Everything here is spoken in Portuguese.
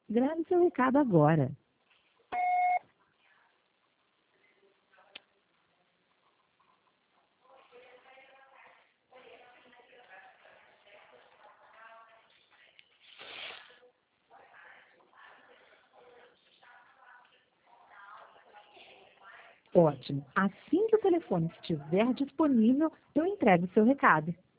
Grave seu recado agora. Ótimo. Assim que o telefone estiver disponível, eu entrego o seu recado.